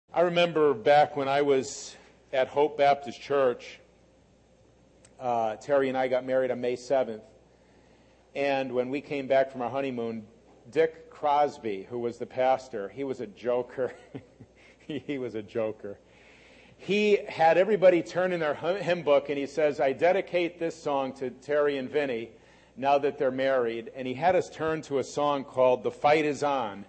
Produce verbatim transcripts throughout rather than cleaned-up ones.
I remember back when I was at Hope Baptist Church, uh, Terry and I got married on May seventh. And when we came back from our honeymoon, Dick Crosby, who was the pastor, he was a joker. he, he was a joker. He had everybody turn in their hymn book, and he says, I dedicate this song to Terry and Vinny now that they're married. And he had us turn to a song called The Fight Is On.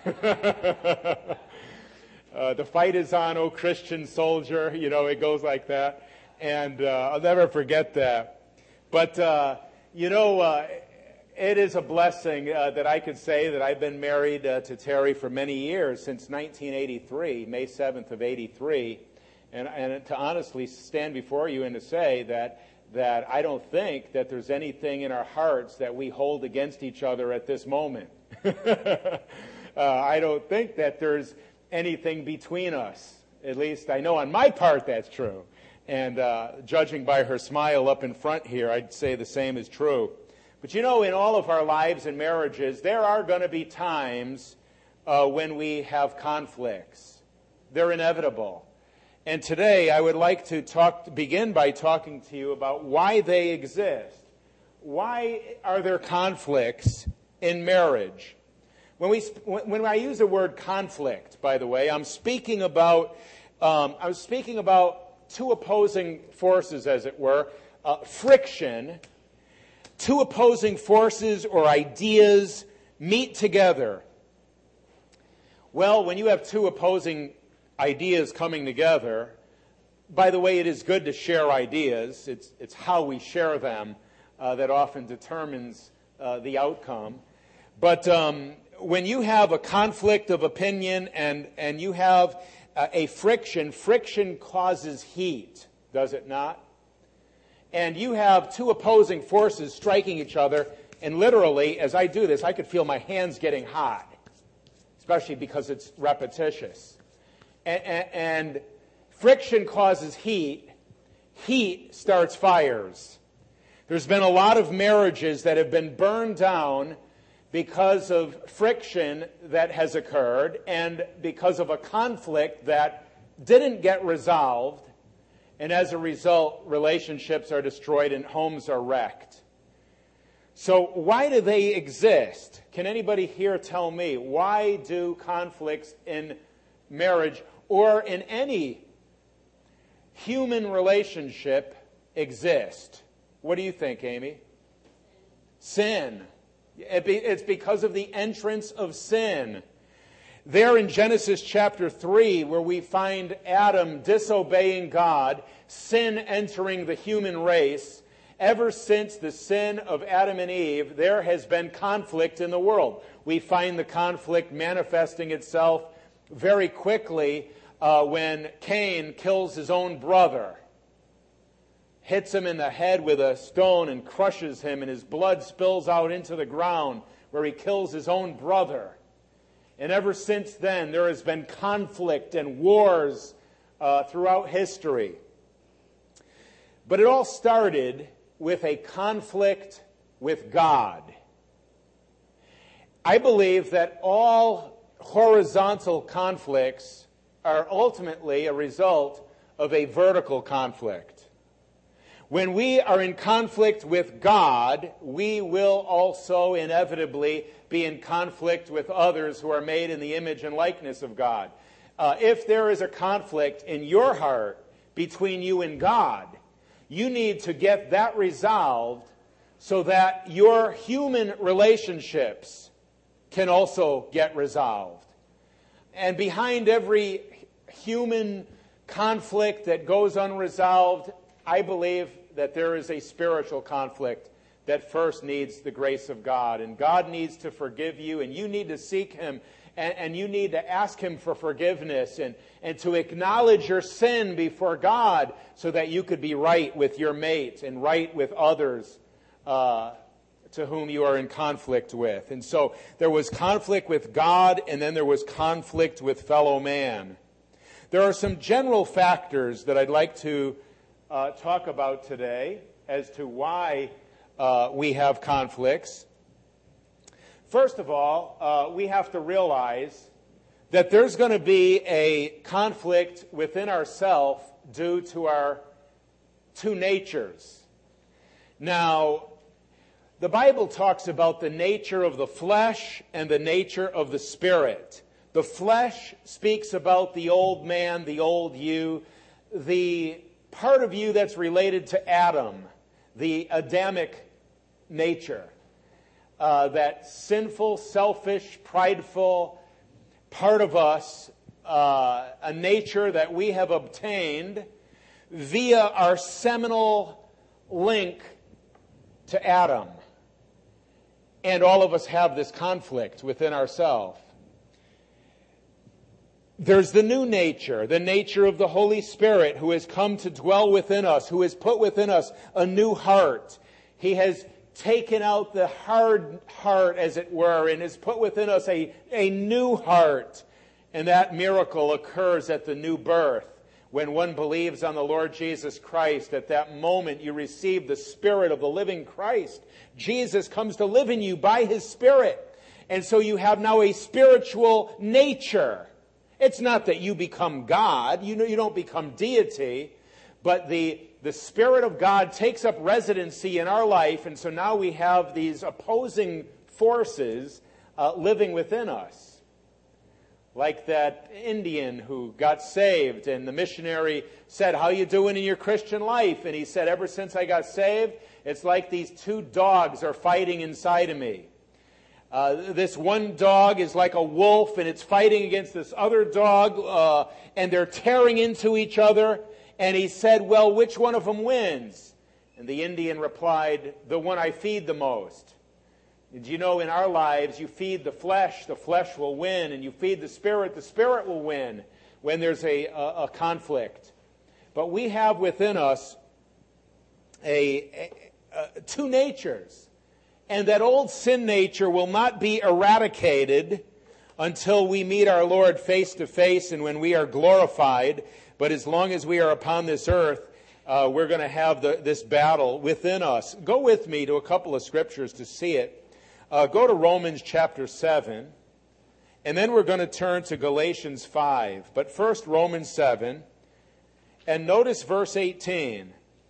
Uh, the fight is on, O Christian soldier. You know, it goes like that. And uh, I'll never forget that. But, uh, you know, uh, it is a blessing uh, that I could say that I've been married uh, to Terry for many years, since nineteen eighty-three, May seventh of eighty-three. And, and to honestly stand before you and to say that, that I don't think that there's anything in our hearts that we hold against each other at this moment. uh, I don't think that there's anything between us. At least I know on my part that's true. And uh, judging by her smile up in front here, I'd say the same is true. But you know, in all of our lives and marriages, there are going to be times uh, when we have conflicts. They're inevitable. And today I would like to talk, begin by talking to you about why they exist. Why are there conflicts in marriage? When we when I use the word conflict, by the way, I'm speaking about um, I'm speaking about two opposing forces, as it were, uh, friction. Two opposing forces or ideas meet together. Well, when you have two opposing ideas coming together, by the way, it is good to share ideas. It's it's how we share them uh, that often determines uh, the outcome. But um, when you have a conflict of opinion and, and you have uh, a friction, friction causes heat, does it not? And you have two opposing forces striking each other, and literally, as I do this, I could feel my hands getting hot, especially because it's repetitious. And, and, and friction causes heat. Heat starts fires. There's been a lot of marriages that have been burned down because of friction that has occurred and because of a conflict that didn't get resolved, and as a result, relationships are destroyed and homes are wrecked. So why do they exist? Can anybody here tell me, why do conflicts in marriage or in any human relationship exist? What do you think, Amy? Sin. It's because of the entrance of sin. There in Genesis chapter three, where we find Adam disobeying God, sin entering the human race, ever since the sin of Adam and Eve, there has been conflict in the world. We find the conflict manifesting itself very quickly uh, when Cain kills his own brother. Hits him in the head with a stone and crushes him, and his blood spills out into the ground where he kills his own brother. And ever since then, there has been conflict and wars uh, throughout history. But it all started with a conflict with God. I believe that all horizontal conflicts are ultimately a result of a vertical conflict. When we are in conflict with God, we will also inevitably be in conflict with others who are made in the image and likeness of God. Uh, if there is a conflict in your heart between you and God, you need to get that resolved so that your human relationships can also get resolved. And behind every human conflict that goes unresolved, I believe that there is a spiritual conflict that first needs the grace of God. And God needs to forgive you, and you need to seek Him, and, and you need to ask Him for forgiveness and, and to acknowledge your sin before God so that you could be right with your mate and right with others uh, to whom you are in conflict with. And so there was conflict with God, and then there was conflict with fellow man. There are some general factors that I'd like to uh, talk about today as to why uh, we have conflicts. First of all, uh, we have to realize that there's going to be a conflict within ourselves due to our two natures. Now, the Bible talks about the nature of the flesh and the nature of the spirit. The flesh speaks about the old man, the old you, the part of you that's related to Adam, the Adamic nature. Uh, that sinful, selfish, prideful part of us, uh, a nature that we have obtained via our seminal link to Adam. And all of us have this conflict within ourselves. There's the new nature, the nature of the Holy Spirit who has come to dwell within us, who has put within us a new heart. He has taken out the hard heart, as it were, and has put within us a, a new heart. And that miracle occurs at the new birth. When one believes on the Lord Jesus Christ, at that moment you receive the Spirit of the living Christ. Jesus comes to live in you by His Spirit. And so you have now a spiritual nature. It's not that you become God. You know, you don't become deity. But the, the Spirit of God takes up residency in our life, and so now we have these opposing forces uh, living within us. Like that Indian who got saved, and the missionary said, "How you doing in your Christian life?" And he said, "Ever since I got saved, it's like these two dogs are fighting inside of me. Uh, this one dog is like a wolf, and it's fighting against this other dog, uh, and they're tearing into each other." And he said, "Well, which one of them wins?" And the Indian replied, "The one I feed the most." And you know, in our lives, you feed the flesh, the flesh will win. And you feed the spirit, the spirit will win when there's a, a, a conflict. But we have within us a, a, a, two natures. And that old sin nature will not be eradicated until we meet our Lord face to face and when we are glorified. But as long as we are upon this earth, uh, we're going to have the, this battle within us. Go with me to a couple of scriptures to see it. Uh, go to Romans chapter seven, and then we're going to turn to Galatians five. But first, Romans seven, and notice verse eighteen.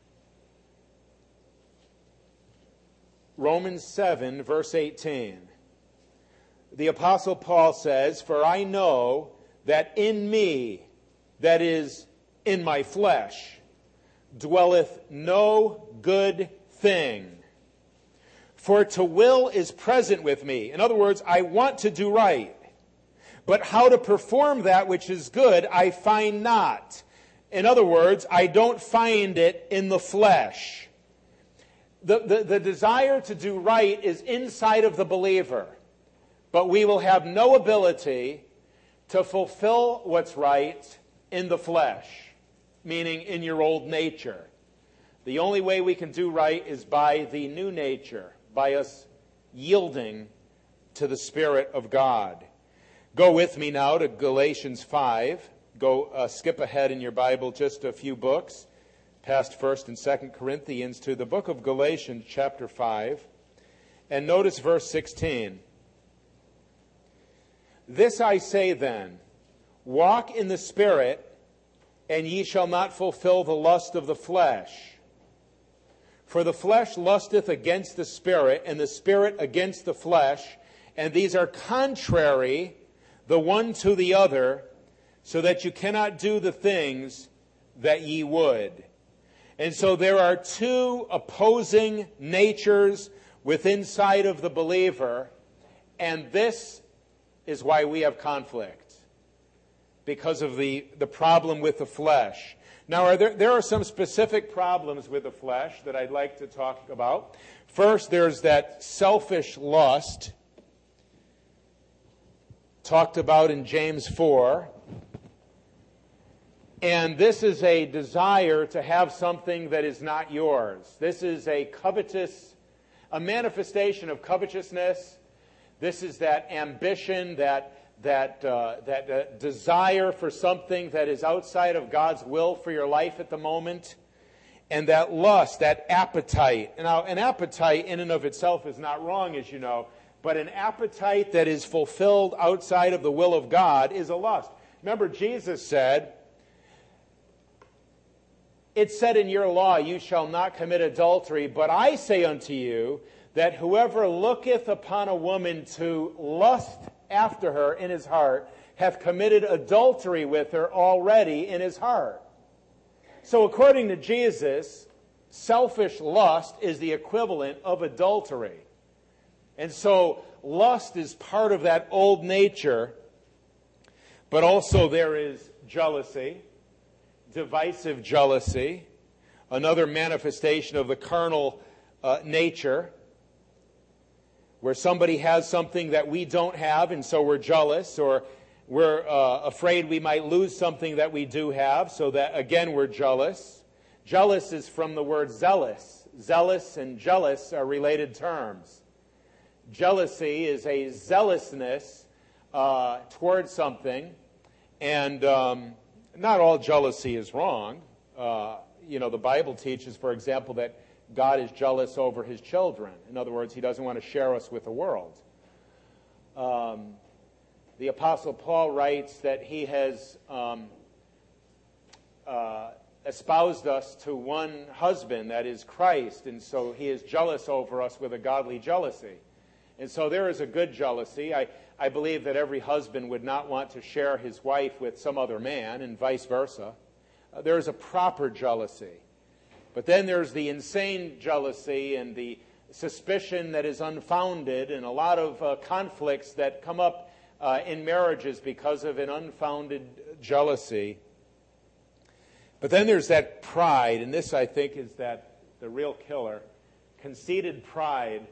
Romans seven, verse eighteen. The Apostle Paul says, "For I know that in me, that is, in my flesh, dwelleth no good thing. For to will is present with me." In other words, I want to do right. "But how to perform that which is good, I find not." In other words, I don't find it in the flesh. The, the, the desire to do right is inside of the believer. But we will have no ability to fulfill what's right in the flesh, meaning in your old nature. The only way we can do right is by the new nature, by us yielding to the Spirit of God. Go with me now to Galatians five. Go uh, skip ahead in your Bible just a few books, past First and Second Corinthians, to the book of Galatians chapter five. And notice verse sixteen. "This I say then, walk in the Spirit, and ye shall not fulfill the lust of the flesh. For the flesh lusteth against the Spirit, and the Spirit against the flesh, and these are contrary the one to the other, so that you cannot do the things that ye would." And so there are two opposing natures within inside of the believer, and this is why we have conflict, because of the, the problem with the flesh. Now, are there, there are some specific problems with the flesh that I'd like to talk about. First, there's that selfish lust, talked about in James four. And this is a desire to have something that is not yours. This is a covetous, a manifestation of covetousness. This is that ambition, that that uh, that uh, desire for something that is outside of God's will for your life at the moment, and that lust, that appetite. Now, an appetite in and of itself is not wrong, as you know, But an appetite that is fulfilled outside of the will of God is a lust. Remember, Jesus said, it said in your law, you shall not commit adultery, but I say unto you that whoever looketh upon a woman to lust after her in his heart hath committed adultery with her already in his heart. So according to Jesus, selfish lust is the equivalent of adultery. And so lust is part of that old nature, but also there is jealousy, divisive jealousy, another manifestation of the carnal uh, nature, where somebody has something that we don't have and so we're jealous, or we're uh, afraid we might lose something that we do have, so that again we're jealous. Jealous is from the word zealous. Zealous and jealous are related terms. Jealousy is a zealousness uh, towards something, and um, not all jealousy is wrong. Uh, you know, the Bible teaches, for example, that God is jealous over his children. In other words, he doesn't want to share us with the world. Um, the Apostle Paul writes that he has um, uh, espoused us to one husband, that is Christ, and so he is jealous over us with a godly jealousy. And so there is a good jealousy. I, I believe that every husband would not want to share his wife with some other man, and vice versa. Uh, there is a proper jealousy. But then there's the insane jealousy and the suspicion that is unfounded, and a lot of uh, conflicts that come up uh, in marriages because of an unfounded jealousy. But then there's that pride, and this, I think, is that the real killer. Conceited pride.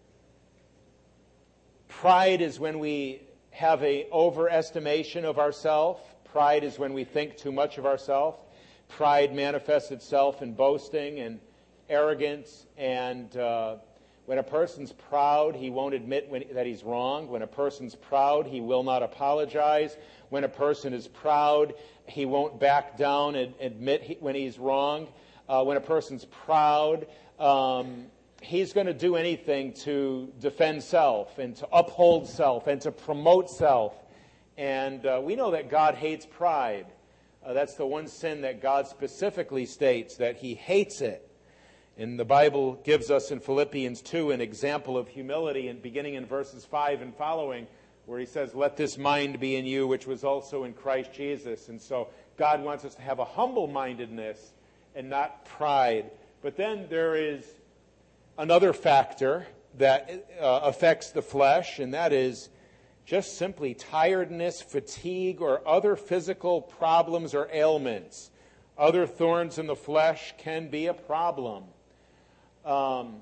Pride is when we have an overestimation of ourselves. Pride is when we think too much of ourselves. Pride manifests itself in boasting and arrogance. And uh, when a person's proud, he won't admit when, that he's wrong. When a person's proud, he will not apologize. When a person is proud, he won't back down and admit he, when he's wrong. Uh, when a person's proud, um, he's going to do anything to defend self and to uphold self and to promote self. And uh, we know that God hates pride. Uh, that's the one sin that God specifically states, that he hates it. And the Bible gives us in Philippians two an example of humility, and beginning in verses five and following, where he says, let this mind be in you, which was also in Christ Jesus. And so God wants us to have a humble-mindedness and not pride. But then there is another factor that uh, affects the flesh, and that is just simply tiredness, fatigue, or other physical problems or ailments. Other thorns in the flesh can be a problem. Um,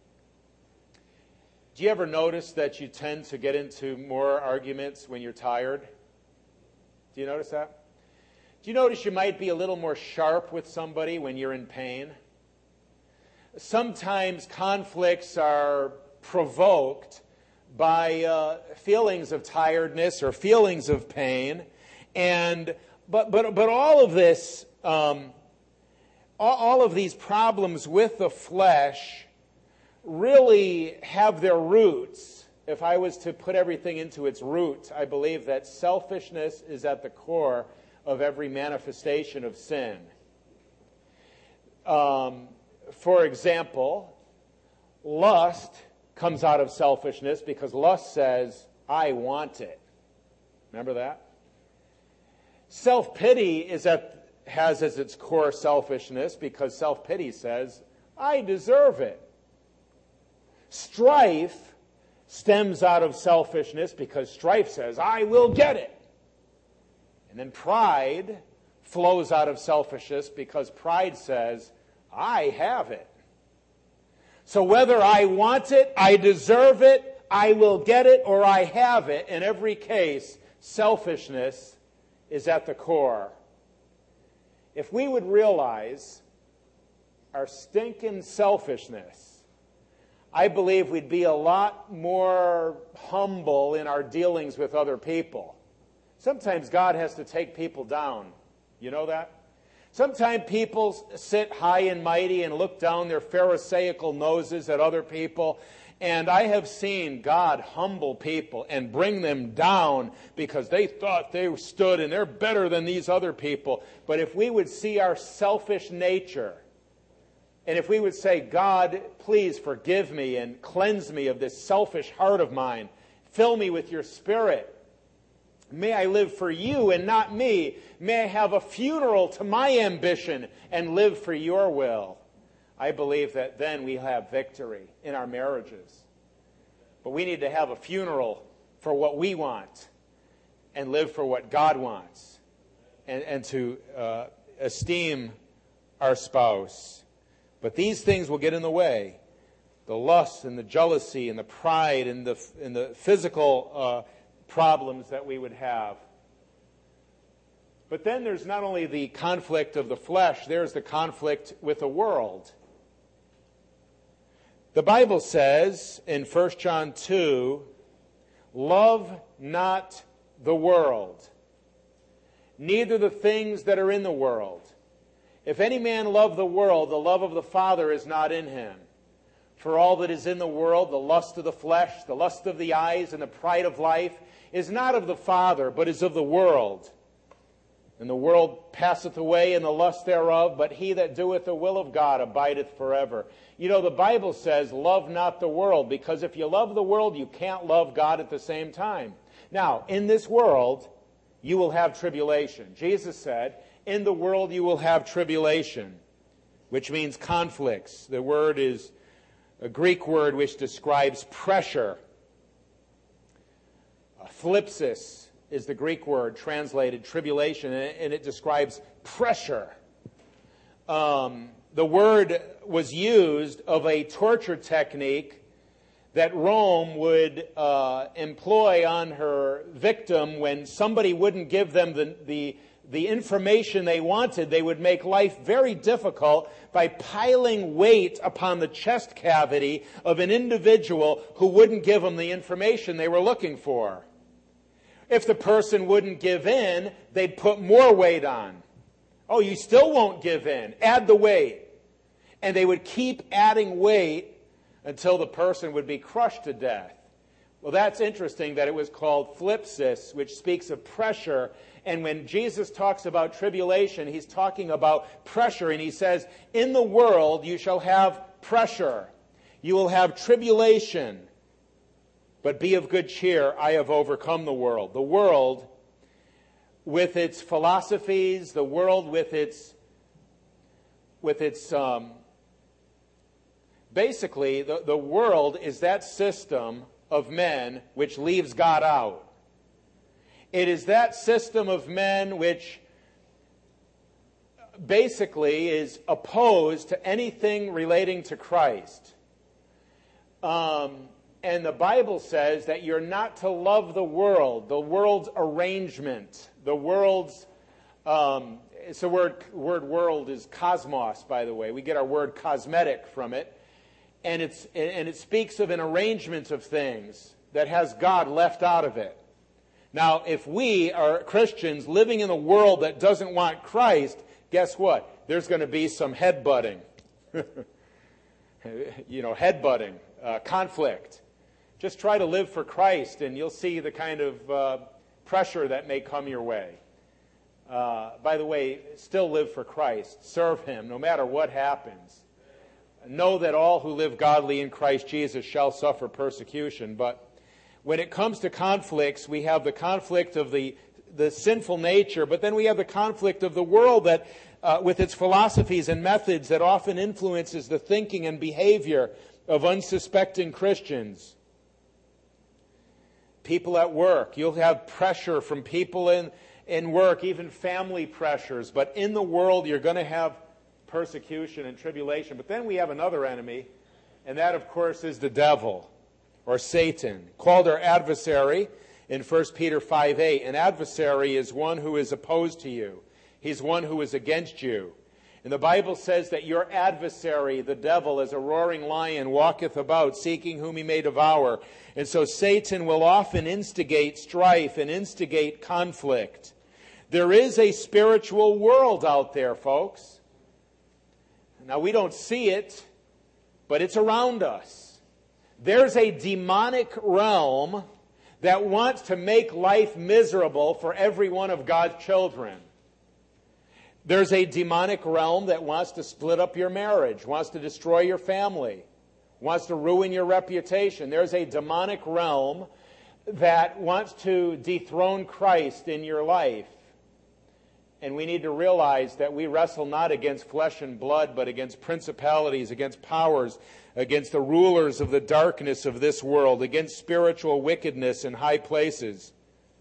do you ever notice that you tend to get into more arguments when you're tired? Do you notice that? Do you notice you might be a little more sharp with somebody when you're in pain? Sometimes conflicts are provoked by uh, feelings of tiredness or feelings of pain, and but but but all of this, um, all, all of these problems with the flesh, really have their roots. If I was to put everything into its root, I believe that selfishness is at the core of every manifestation of sin. Um, for example, lust comes out of selfishness because lust says, I want it. Remember that? Self-pity is at, has as its core selfishness because self-pity says, I deserve it. Strife stems out of selfishness because strife says, I will get it. And then pride flows out of selfishness because pride says, I have it. So whether I want it, I deserve it, I will get it, or I have it, in every case, selfishness is at the core. If we would realize our stinking selfishness, I believe we'd be a lot more humble in our dealings with other people. Sometimes God has to take people down. You know that? Sometimes people sit high and mighty and look down their pharisaical noses at other people, And I have seen God humble people and bring them down because they thought they stood and they're better than these other people. But if we would see our selfish nature, and if we would say, God, please forgive me and cleanse me of this selfish heart of mine, fill me with your Spirit. May I live for you and not me. May I have a funeral to my ambition and live for your will. I believe that then we have victory in our marriages. But we need to have a funeral for what we want and live for what God wants, and, and to uh, esteem our spouse. But these things will get in the way. The lust and the jealousy and the pride and the, and the physical uh, problems that we would have. But then there's not only the conflict of the flesh, there's the conflict with the world. The Bible says in First John two, love not the world, neither the things that are in the world. If any man love the world, the love of the Father is not in him. For all that is in the world, the lust of the flesh, the lust of the eyes, and the pride of life, is not of the Father, but is of the world. And the world passeth away, and the lust thereof, but he that doeth the will of God abideth forever. You know, the Bible says, love not the world, because if you love the world, you can't love God at the same time. Now, in this world, you will have tribulation. Jesus said, in the world you will have tribulation, which means conflicts. The word is a Greek word which describes pressure. Thlipsis is the Greek word translated tribulation, and it describes pressure. Um, the word was used of a torture technique that Rome would uh, employ on her victim when somebody wouldn't give them the, the, the information they wanted. They would make life very difficult by piling weight upon the chest cavity of an individual who wouldn't give them the information they were looking for. If the person wouldn't give in, they'd put more weight on. Oh, you still won't give in. Add the weight. And they would keep adding weight until the person would be crushed to death. Well, that's interesting that it was called thlipsis, which speaks of pressure. And when Jesus talks about tribulation, he's talking about pressure. And he says, in the world you shall have pressure. You will have tribulation. But be of good cheer, I have overcome the world. The world with its philosophies, the world with its, with its, um, basically, the, the world is that system of men which leaves God out. It is that system of men which basically is opposed to anything relating to Christ. Um... And the Bible says that you're not to love the world, the world's arrangement, the world's, um, it's the word, word world is cosmos, by the way. We get our word cosmetic from it. And, it's, and it speaks of an arrangement of things that has God left out of it. Now, if we are Christians living in a world that doesn't want Christ, guess what? There's going to be some headbutting. you know, headbutting, uh, conflict. Just try to live for Christ, and you'll see the kind of uh, pressure that may come your way. Uh, by the way, still live for Christ. Serve Him, no matter what happens. Know that all who live godly in Christ Jesus shall suffer persecution. But when it comes to conflicts, we have the conflict of the, the sinful nature, but then we have the conflict of the world that, uh, with its philosophies and methods that often influences the thinking and behavior of unsuspecting Christians. People at work. You'll have pressure from people in, in work, even family pressures. But in the world, you're going to have persecution and tribulation. But then we have another enemy, and that, of course, is the devil, or Satan, called our adversary in First Peter five eight. An adversary is one who is opposed to you. He's one who is against you. And the Bible says that your adversary, the devil, as a roaring lion, walketh about, seeking whom he may devour. And so Satan will often instigate strife and instigate conflict. There is a spiritual world out there, folks. Now, we don't see it, but it's around us. There's a demonic realm that wants to make life miserable for every one of God's children. There's a demonic realm that wants to split up your marriage, wants to destroy your family, wants to ruin your reputation. There's a demonic realm that wants to dethrone Christ in your life. And we need to realize that we wrestle not against flesh and blood, but against principalities, against powers, against the rulers of the darkness of this world, against spiritual wickedness in high places.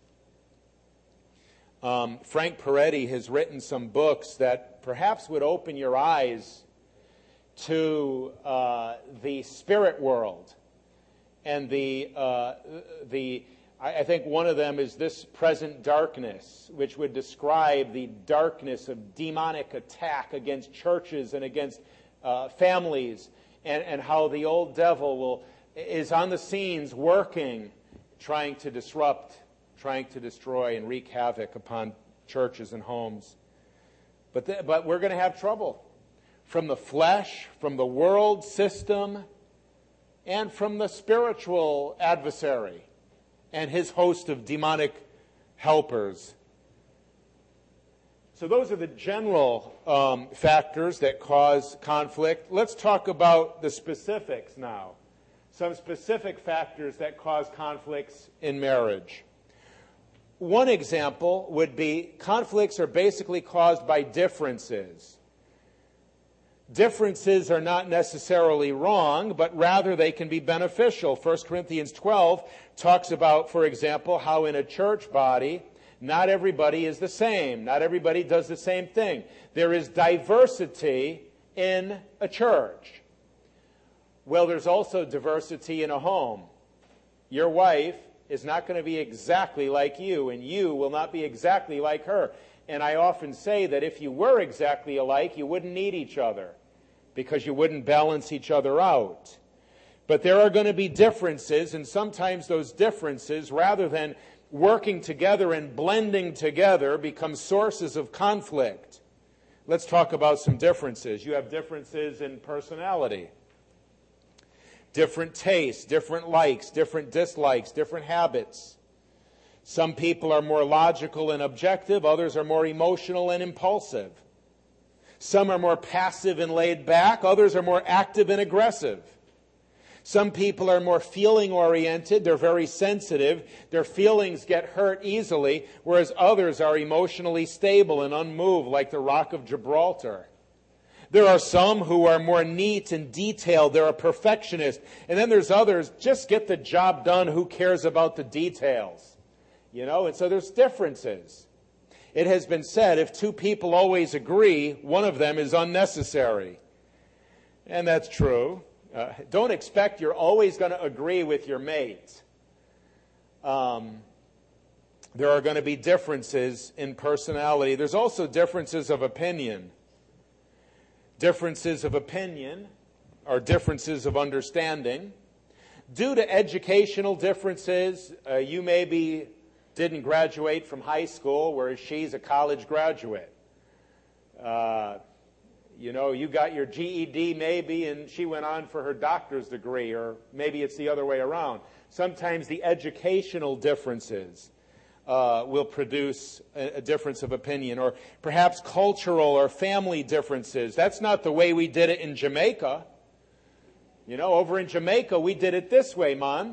Um, Frank Peretti has written some books that perhaps would open your eyes to uh, the spirit world. And the uh, the I think one of them is This Present Darkness, which would describe the darkness of demonic attack against churches and against uh, families, and, and how the old devil will is on the scenes working, trying to disrupt, trying to destroy and wreak havoc upon churches and homes. But th- but we're going to have trouble from the flesh, from the world system, and from the spiritual adversary and his host of demonic helpers. So those are the general um, factors that cause conflict. Let's talk about the specifics now. Some specific factors that cause conflicts in marriage. One example would be conflicts are basically caused by differences. Differences are not necessarily wrong, but rather they can be beneficial. First Corinthians twelve talks about, for example, how in a church body, not everybody is the same. Not everybody does the same thing. There is diversity in a church. Well, there's also diversity in a home. Your wife is not going to be exactly like you, and you will not be exactly like her. And I often say that if you were exactly alike, you wouldn't need each other, because you wouldn't balance each other out. But there are going to be differences, and sometimes those differences, rather than working together and blending together, become sources of conflict. Let's talk about some differences. You have differences in personality, different tastes, different likes, different dislikes, different habits. Some people are more logical and objective, others are more emotional and impulsive. Some are more passive and laid back, others are more active and aggressive. Some people are more feeling-oriented, they're very sensitive, their feelings get hurt easily, whereas others are emotionally stable and unmoved, like the Rock of Gibraltar. There are some who are more neat and detailed, they're a perfectionist. And then there's others, just get the job done, who cares about the details? You know, and so there's differences. It has been said, if two people always agree, one of them is unnecessary. And that's true. Uh, don't expect you're always going to agree with your mate. Um, there are going to be differences in personality. There's also differences of opinion. Differences of opinion are differences of understanding. Due to educational differences, uh, you maybe didn't graduate from high school, whereas she's a college graduate. Uh, you know, you got your G E D maybe, and she went on for her doctor's degree, or maybe it's the other way around. Sometimes the educational differences uh, will produce a, a difference of opinion, or perhaps cultural or family differences. That's not the way we did it in Jamaica. You know, over in Jamaica, we did it this way, Mom.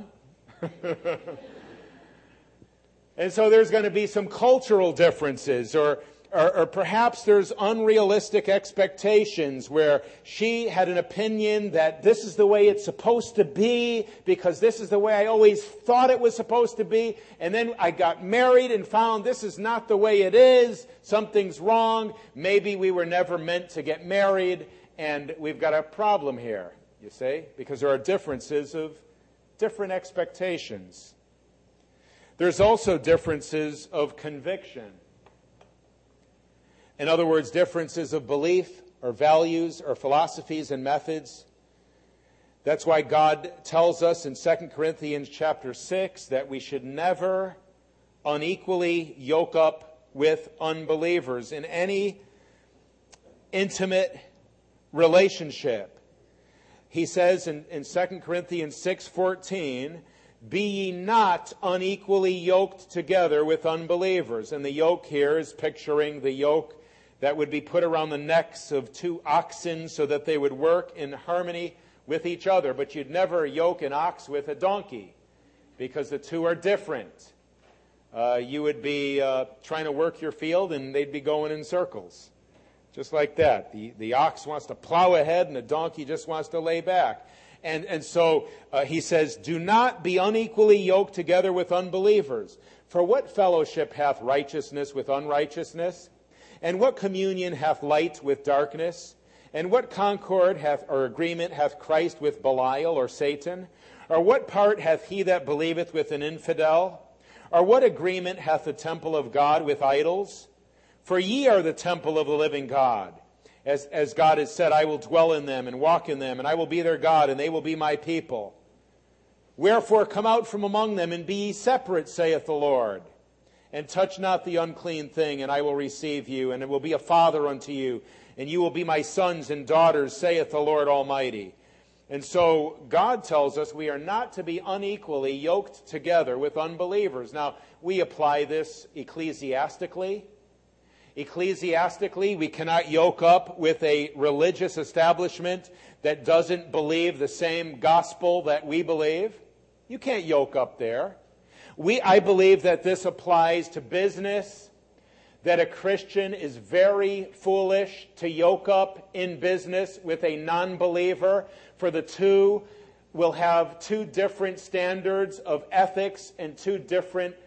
And so there's going to be some cultural differences, or, or or perhaps there's unrealistic expectations where she had an opinion that this is the way it's supposed to be because this is the way I always thought it was supposed to be. And then I got married and found this is not the way it is. Something's wrong. Maybe we were never meant to get married, and we've got a problem here, you see, because there are differences of different expectations. There's also differences of conviction. In other words, differences of belief or values or philosophies and methods. That's why God tells us in Second Corinthians chapter six that we should never unequally yoke up with unbelievers in any intimate relationship. he says in, in Second Corinthians six fourteen, be ye not unequally yoked together with unbelievers. And the yoke here is picturing the yoke that would be put around the necks of two oxen so that they would work in harmony with each other. But you'd never yoke an ox with a donkey because the two are different. Uh, you would be uh, trying to work your field and they'd be going in circles. Just like that. The, the ox wants to plow ahead and the donkey just wants to lay back. And, and so uh, he says, do not be unequally yoked together with unbelievers. For what fellowship hath righteousness with unrighteousness? And what communion hath light with darkness? And what concord hath or agreement hath Christ with Belial or Satan? Or what part hath he that believeth with an infidel? Or what agreement hath the temple of God with idols? For ye are the temple of the living God. As, as God has said, I will dwell in them and walk in them, and I will be their God, and they will be my people. Wherefore come out from among them, and be ye separate, saith the Lord. And touch not the unclean thing, and I will receive you, and it will be a father unto you, and you will be my sons and daughters, saith the Lord Almighty. And so God tells us we are not to be unequally yoked together with unbelievers. Now, we apply this ecclesiastically. Ecclesiastically, we cannot yoke up with a religious establishment that doesn't believe the same gospel that we believe. You can't yoke up there. We, I believe that this applies to business, that a Christian is very foolish to yoke up in business with a non-believer, for the two will have two different standards of ethics and two different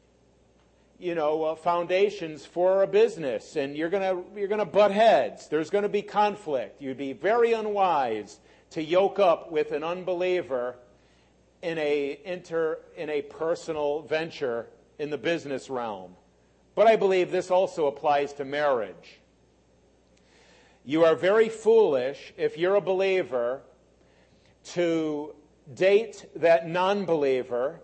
you know, uh, foundations for a business, and you're gonna you're gonna butt heads. There's going to be conflict. You'd be very unwise to yoke up with an unbeliever in a inter in a personal venture in the business realm. But I believe this also applies to marriage. You are very foolish if you're a believer to date that non-believer.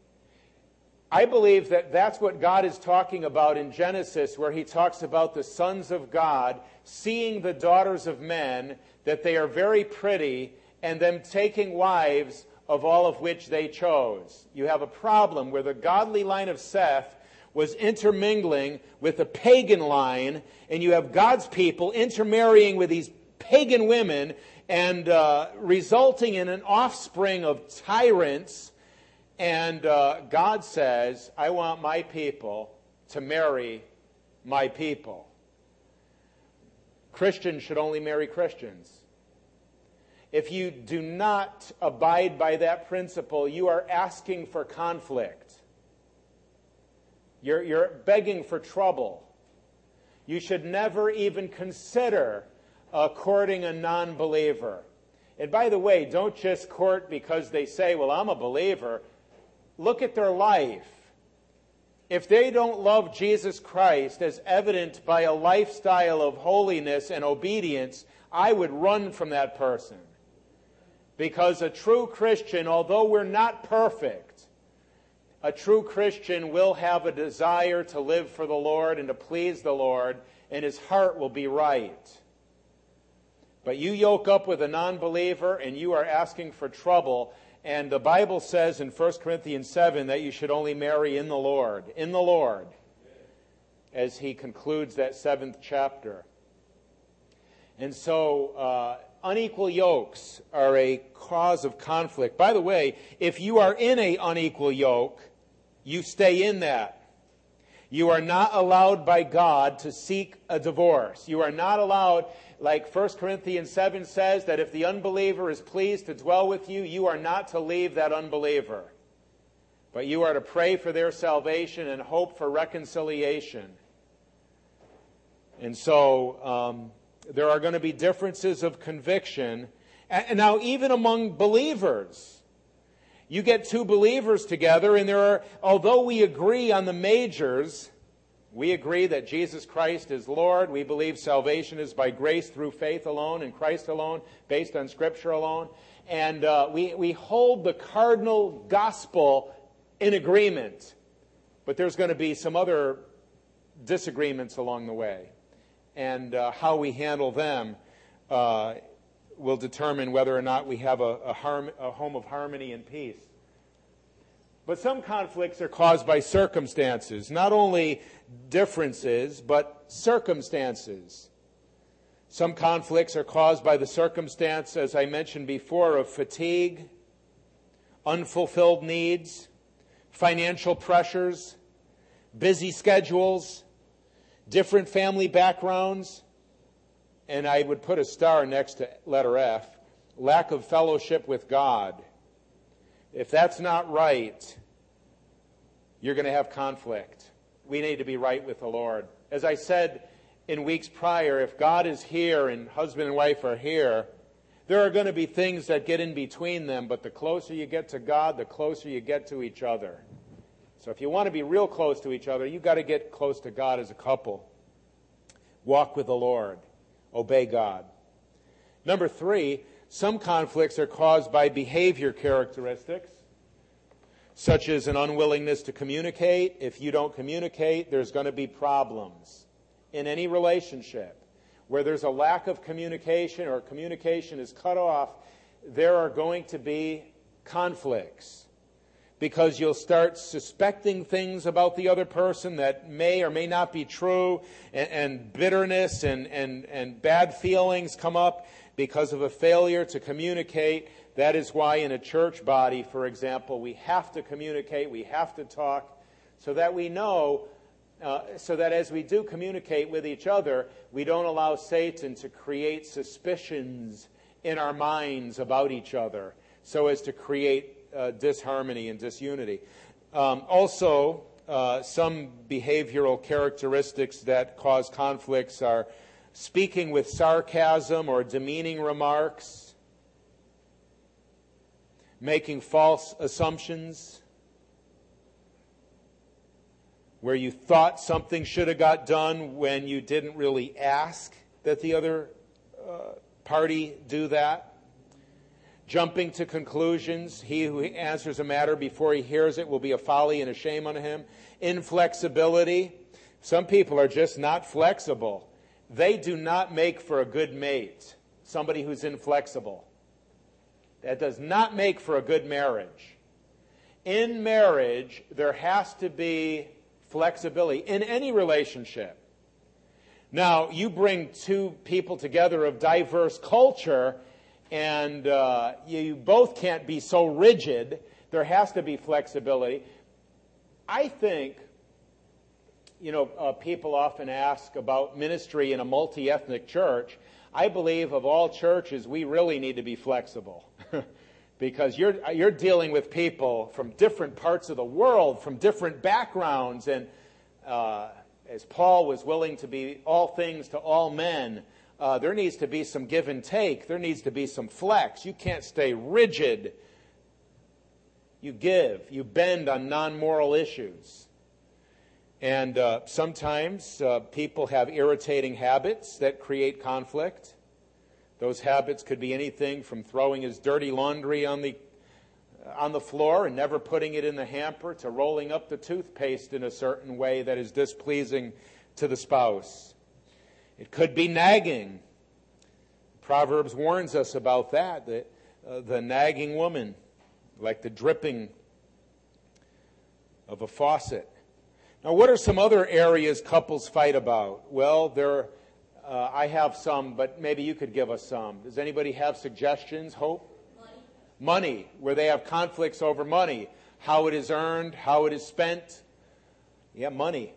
I believe that that's what God is talking about in Genesis, where he talks about the sons of God seeing the daughters of men, that they are very pretty, and them taking wives of all of which they chose. You have a problem where the godly line of Seth was intermingling with the pagan line, and you have God's people intermarrying with these pagan women and uh, resulting in an offspring of tyrants. And uh, God says, I want my people to marry my people. Christians should only marry Christians. If you do not abide by that principle, you are asking for conflict. You're, you're begging for trouble. You should never even consider uh, courting a non-believer. And by the way, don't just court because they say, well, I'm a believer. Look at their life. If they don't love Jesus Christ as evident by a lifestyle of holiness and obedience, I would run from that person. Because a true Christian, although we're not perfect, a true Christian will have a desire to live for the Lord and to please the Lord, and his heart will be right. But you yoke up with a non-believer and you are asking for trouble. And the Bible says in First Corinthians seven that you should only marry in the Lord. In the Lord. As he concludes that seventh chapter. And so, uh, unequal yokes are a cause of conflict. By the way, if you are in an unequal yoke, you stay in that. You are not allowed by God to seek a divorce. You are not allowed, like First Corinthians seven says, that if the unbeliever is pleased to dwell with you, you are not to leave that unbeliever. But you are to pray for their salvation and hope for reconciliation. And so um, there are going to be differences of conviction. And now even among believers, you get two believers together, and there are, although we agree on the majors, we agree that Jesus Christ is Lord. We believe salvation is by grace through faith alone in Christ alone, based on Scripture alone. And uh, we, we hold the cardinal gospel in agreement. But there's going to be some other disagreements along the way. And uh, how we handle them uh, will determine whether or not we have a, a, harm, a home of harmony and peace. But some conflicts are caused by circumstances, not only differences, but circumstances. Some conflicts are caused by the circumstance, as I mentioned before, of fatigue, unfulfilled needs, financial pressures, busy schedules, different family backgrounds, and I would put a star next to letter F, lack of fellowship with God. If that's not right, you're going to have conflict. We need to be right with the Lord. As I said in weeks prior, if God is here and husband and wife are here, there are going to be things that get in between them, but the closer you get to God, the closer you get to each other. So if you want to be real close to each other, you've got to get close to God as a couple. Walk with the Lord. Obey God. Number three, some conflicts are caused by behavior characteristics, such as an unwillingness to communicate. If you don't communicate, there's going to be problems in any relationship. Where there's a lack of communication or communication is cut off, there are going to be conflicts. Because you'll start suspecting things about the other person that may or may not be true, and, and bitterness and, and, and bad feelings come up because of a failure to communicate. That is why in a church body, for example, we have to communicate, we have to talk, so that we know, uh, so that as we do communicate with each other, we don't allow Satan to create suspicions in our minds about each other, so as to create Uh, disharmony and disunity. Um, also, uh, some behavioral characteristics that cause conflicts are speaking with sarcasm or demeaning remarks, making false assumptions, where you thought something should have got done when you didn't really ask that the other uh, party do that. Jumping to conclusions. He who answers a matter before he hears it will be a folly and a shame unto him. Inflexibility. Some people are just not flexible. They do not make for a good mate. Somebody who's inflexible. That does not make for a good marriage. In marriage, there has to be flexibility in any relationship. Now, you bring two people together of diverse culture, and uh, you both can't be so rigid. There has to be flexibility. I think, you know, uh, people often ask about ministry in a multi-ethnic church. I believe of all churches, we really need to be flexible. Because you're, you're dealing with people from different parts of the world, from different backgrounds. And uh, as Paul was willing to be all things to all men, Uh, there needs to be some give and take. There needs to be some flex. You can't stay rigid. You give. You bend on non-moral issues. And uh, sometimes uh, people have irritating habits that create conflict. Those habits could be anything from throwing his dirty laundry on the on the floor and never putting it in the hamper to rolling up the toothpaste in a certain way that is displeasing to the spouse. It could be nagging. Proverbs warns us about that, the, uh, the nagging woman, like the dripping of a faucet. Now, what are some other areas couples fight about? Well, there, uh, I have some, but maybe you could give us some. Does anybody have suggestions? Hope? Money. Money, where they have conflicts over money. How it is earned, how it is spent. Yeah, money.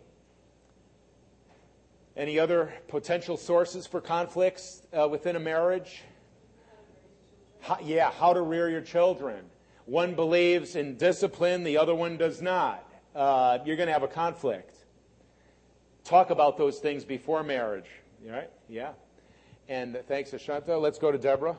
Any other potential sources for conflicts uh, within a marriage? How, yeah, how to rear your children. One believes in discipline, the other one does not. Uh, you're going to have a conflict. Talk about those things before marriage. All right? Yeah. And thanks, Ashanta. Let's go to Deborah.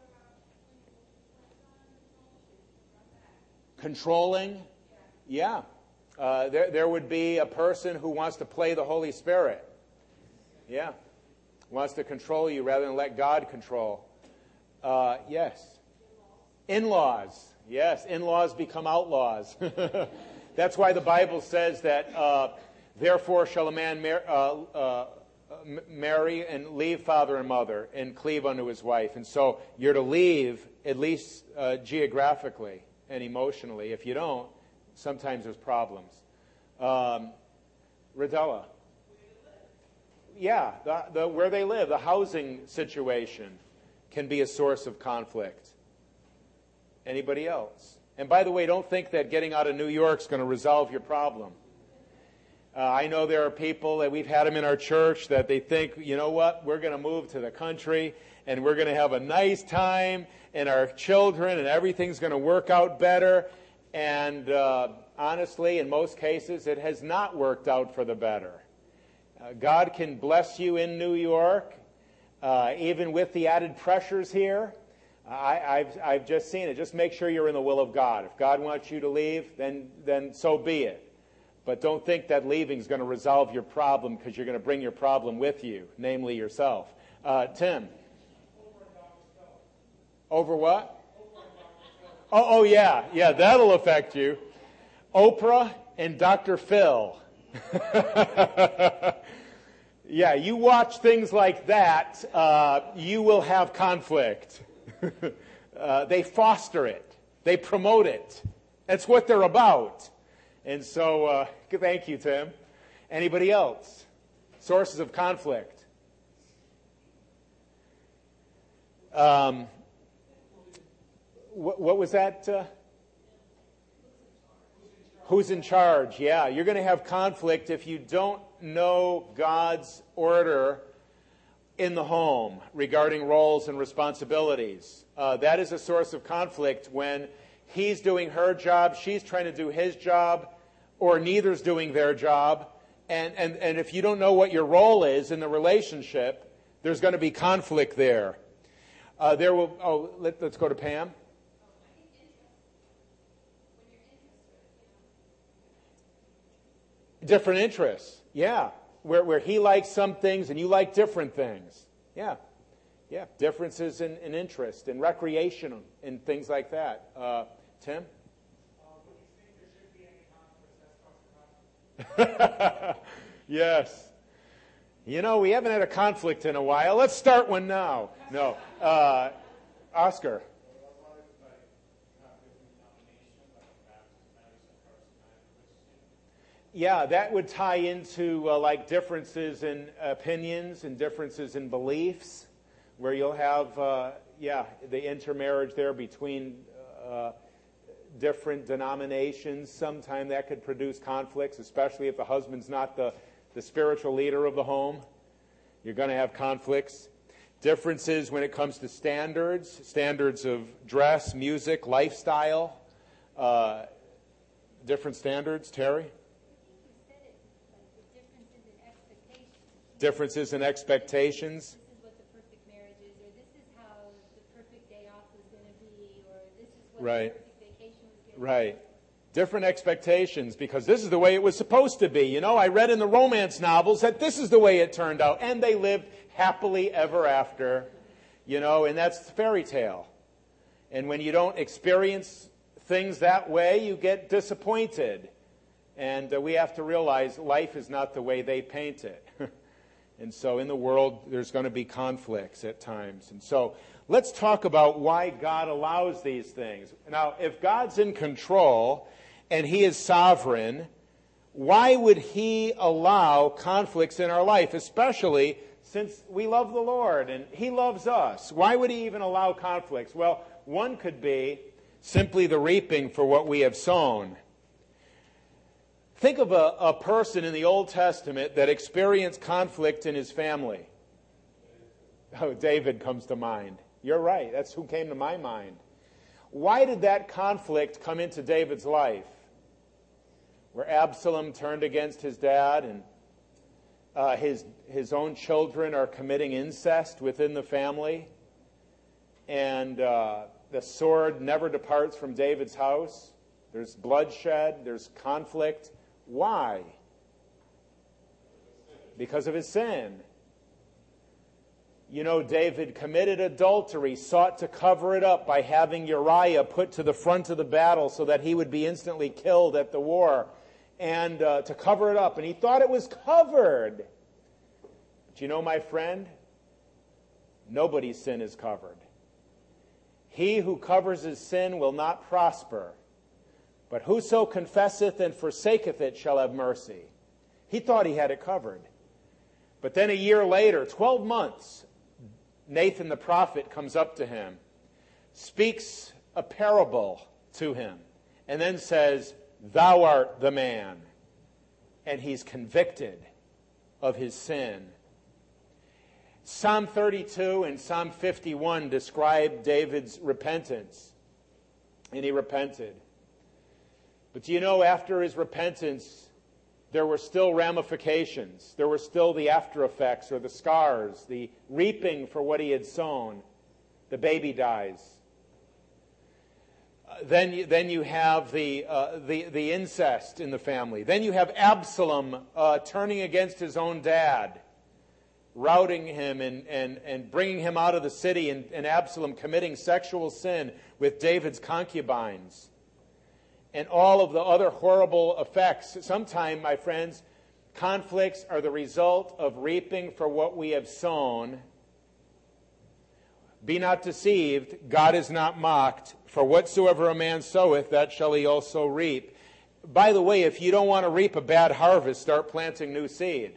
Controlling? Yeah. Uh, there, there would be a person who wants to play the Holy Spirit. Yeah. Wants to control you rather than let God control. Uh, yes. In-laws. Yes, in-laws become outlaws. That's why the Bible says that, uh, therefore shall a man mar- uh, uh, uh, m- marry and leave father and mother and cleave unto his wife. And so you're to leave, at least uh, geographically and emotionally. If you don't, sometimes there's problems. Um, Radella. Yeah, the, the, where they live, the housing situation can be a source of conflict. Anybody else? And by the way, don't think that getting out of New York is going to resolve your problem. Uh, I know there are people that we've had them in our church that they think, you know what, we're going to move to the country and we're going to have a nice time and our children and everything's going to work out better. And uh, honestly, in most cases, it has not worked out for the better. Uh, God can bless you in New York, uh, even with the added pressures here. I, I've, I've just seen it. Just make sure you're in the will of God. If God wants you to leave, then, then so be it. But don't think that leaving is going to resolve your problem, because you're going to bring your problem with you, namely yourself. Uh, Tim? Over what? Oh, oh, yeah. Yeah, that'll affect you. Oprah and Doctor Phil. Yeah, you watch things like that, uh, you will have conflict. uh, they foster it. They promote it. That's what they're about. And so, uh, thank you, Tim. Anybody else? Sources of conflict. Um, what, what was that? Uh, who's in charge? Yeah, you're going to have conflict if you don't know God's order in the home regarding roles and responsibilities. Uh, that is a source of conflict when he's doing her job, she's trying to do his job, or neither's doing their job. And, and, and if you don't know what your role is in the relationship, there's going to be conflict there. Uh, there will. Oh, let, let's go to Pam. Different interests. Yeah. Where, where he likes some things and you like different things. Yeah. Yeah. Differences in, in interest and recreation and things like that. Uh, Tim? Yes. You know, we haven't had a conflict in a while. Let's start one now. No. Uh, Oscar? Yeah, that would tie into uh, like differences in opinions and differences in beliefs, where you'll have, uh, yeah, the intermarriage there between uh, different denominations. Sometimes that could produce conflicts, especially if the husband's not the, the spiritual leader of the home. You're going to have conflicts. Differences when it comes to standards, standards of dress, music, lifestyle, uh, different standards. Terry? Differences in expectations. This is what the perfect marriage is, or this is how the perfect day off is going to be, or this is what right. the perfect vacation is going to right. be. Right. Different expectations, because this is the way it was supposed to be. You know, I read in the romance novels that this is the way it turned out, and they lived happily ever after, you know, and that's fairy tale. And when you don't experience things that way, you get disappointed. And uh, we have to realize life is not the way they paint it. And so in the world, there's going to be conflicts at times. And so let's talk about why God allows these things. Now, if God's in control and he is sovereign, why would he allow conflicts in our life, especially since we love the Lord and he loves us? Why would he even allow conflicts? Well, one could be simply the reaping for what we have sown. Think of a, a person in the Old Testament that experienced conflict in his family. Oh, David comes to mind. You're right. That's who came to my mind. Why did that conflict come into David's life? Where Absalom turned against his dad and uh, his, his own children are committing incest within the family. And uh, the sword never departs from David's house. There's bloodshed. There's conflict. Why? Because of his sin. You know, David committed adultery, sought to cover it up by having Uriah put to the front of the battle so that he would be instantly killed at the war, and uh, to cover it up. And he thought it was covered. Do you know, my friend? Nobody's sin is covered. He who covers his sin will not prosper, but whoso confesseth and forsaketh it shall have mercy. He thought he had it covered. But then a year later, twelve months, Nathan the prophet comes up to him, speaks a parable to him, and then says, "Thou art the man." And he's convicted of his sin. Psalm thirty-two and Psalm fifty-one describe David's repentance, and he repented. But do you know, after his repentance, there were still ramifications. There were still the after effects or the scars, the reaping for what he had sown. The baby dies. Uh, then, you, then you have the, uh, the, the incest in the family. Then you have Absalom uh, turning against his own dad, routing him and, and, and bringing him out of the city, and, and Absalom committing sexual sin with David's concubines. And all of the other horrible effects. Sometimes, my friends, conflicts are the result of reaping for what we have sown. Be not deceived, God is not mocked. For whatsoever a man soweth, that shall he also reap. By the way, if you don't want to reap a bad harvest, start planting new seed.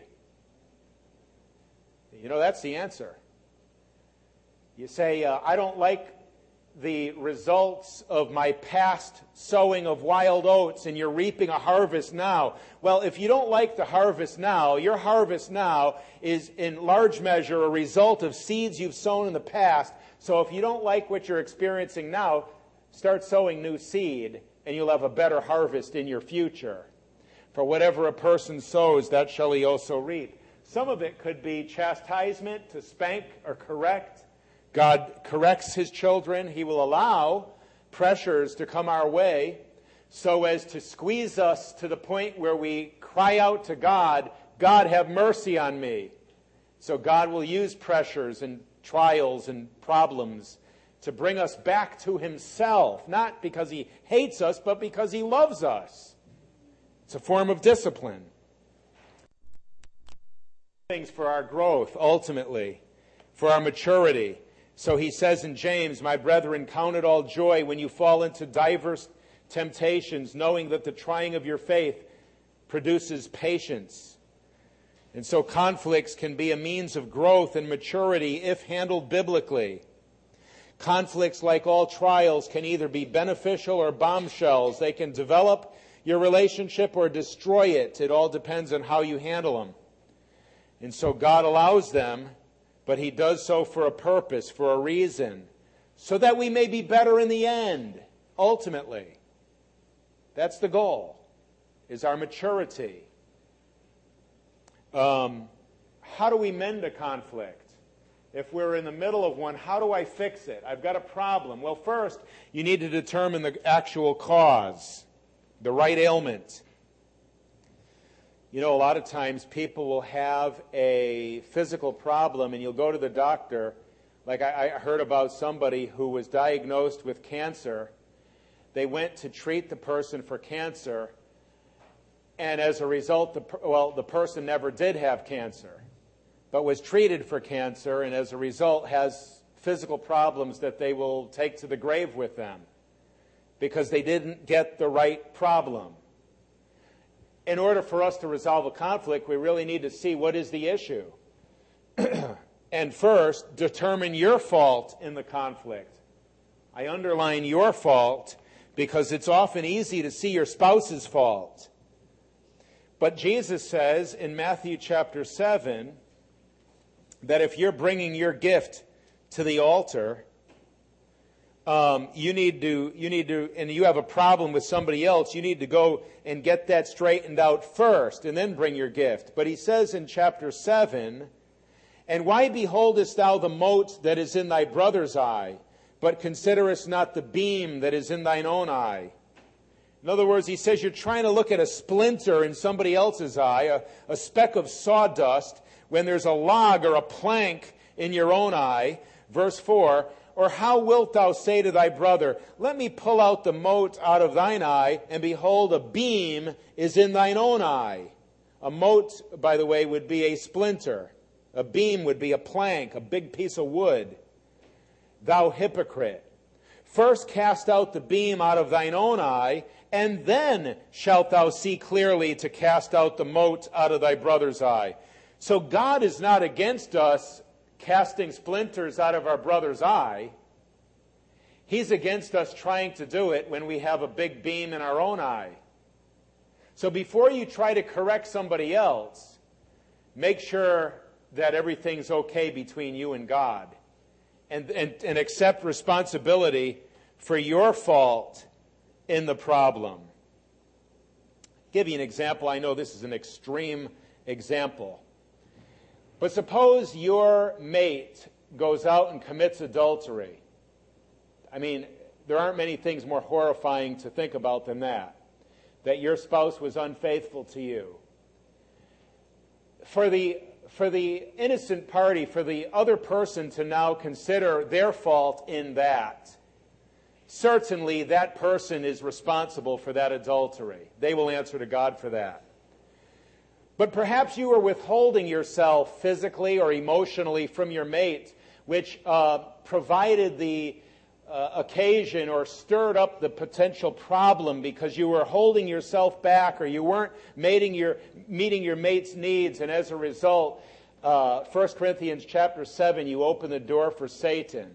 You know, that's the answer. You say, uh, I don't like the results of my past sowing of wild oats, and you're reaping a harvest now. Well, if you don't like the harvest now, your harvest now is in large measure a result of seeds you've sown in the past. So if you don't like what you're experiencing now, start sowing new seed, and you'll have a better harvest in your future. For whatever a person sows, that shall he also reap. Some of it could be chastisement, to spank or correct. God corrects his children. He will allow pressures to come our way so as to squeeze us to the point where we cry out to God, God, have mercy on me. So God will use pressures and trials and problems to bring us back to himself, not because he hates us, but because he loves us. It's a form of discipline. Things for our growth, ultimately, for our maturity. So he says in James, my brethren, count it all joy when you fall into diverse temptations, knowing that the trying of your faith produces patience. And so conflicts can be a means of growth and maturity if handled biblically. Conflicts, like all trials, can either be beneficial or bombshells. They can develop your relationship or destroy it. It all depends on how you handle them. And so God allows them, but he does so for a purpose, for a reason, so that we may be better in the end, ultimately. That's the goal, is our maturity. Um, how do we mend a conflict? If we're in the middle of one, how do I fix it? I've got a problem. Well, first, you need to determine the actual cause, the right ailment. You know, a lot of times people will have a physical problem and you'll go to the doctor. Like I, I heard about somebody who was diagnosed with cancer. They went to treat the person for cancer, and as a result, the, well, the person never did have cancer, but was treated for cancer, and as a result has physical problems that they will take to the grave with them because they didn't get the right problem. In order for us to resolve a conflict, we really need to see what is the issue. And first, determine your fault in the conflict. I underline your fault because it's often easy to see your spouse's fault. But Jesus says in Matthew chapter seven that if you're bringing your gift to the altar, Um, you need to, you need to, and you have a problem with somebody else, you need to go and get that straightened out first and then bring your gift. But he says in chapter seven, and why beholdest thou the mote that is in thy brother's eye, but considerest not the beam that is in thine own eye? In other words, he says you're trying to look at a splinter in somebody else's eye, a, a speck of sawdust, when there's a log or a plank in your own eye. Verse four, or how wilt thou say to thy brother, let me pull out the mote out of thine eye, and behold, a beam is in thine own eye? A mote, by the way, would be a splinter. A beam would be a plank, a big piece of wood. Thou hypocrite, first cast out the beam out of thine own eye, and then shalt thou see clearly to cast out the mote out of thy brother's eye. So God is not against us casting splinters out of our brother's eye. He's against us trying to do it when we have a big beam in our own eye. So before you try to correct somebody else, make sure that everything's okay between you and God. And, and, and accept responsibility for your fault in the problem. I'll give you an example. I know this is an extreme example. But suppose your mate goes out and commits adultery. I mean, there aren't many things more horrifying to think about than that. That your spouse was unfaithful to you. For the For the innocent party, for the other person to now consider their fault in that, certainly that person is responsible for that adultery. They will answer to God for that. But perhaps you were withholding yourself physically or emotionally from your mate, which uh, provided the uh, occasion or stirred up the potential problem because you were holding yourself back or you weren't meeting your, meeting your mate's needs, and as a result, uh, First Corinthians chapter seven, you open the door for Satan.